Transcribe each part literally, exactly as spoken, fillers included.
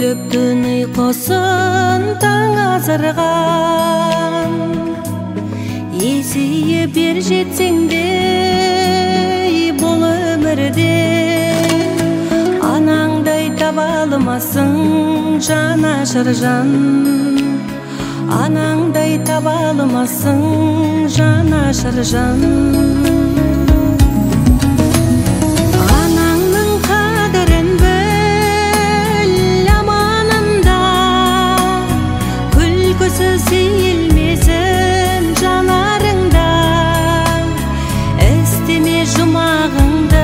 Көптің ұйқысын таң азырған, есейе бер жетсең де бұл өмірде анаңдай таба алмасың жанашыр жан. Анаңдай таба алмасың жанашыр жан. Сейілмесін жанарыңда, істеме жұмағыңды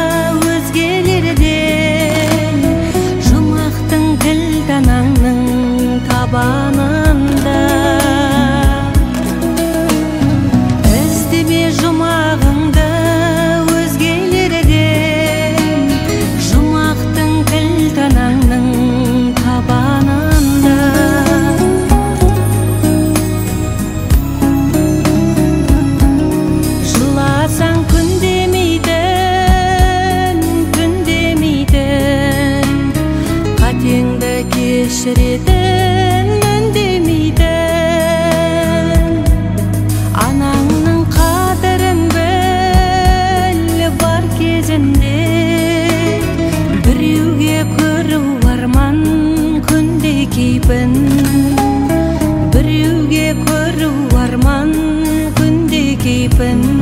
өзгелерден, жұмақтың тіл танаңның табанында. Істеме жұмағыңды өзгелерден, жұмақтың тіл танаңның табанында. Кешіретін үндемейдің, анаңның қадірін біл бар кезінде. Біреуге көру арман күнде кейпін, біреуге көру арман күнде кейпін.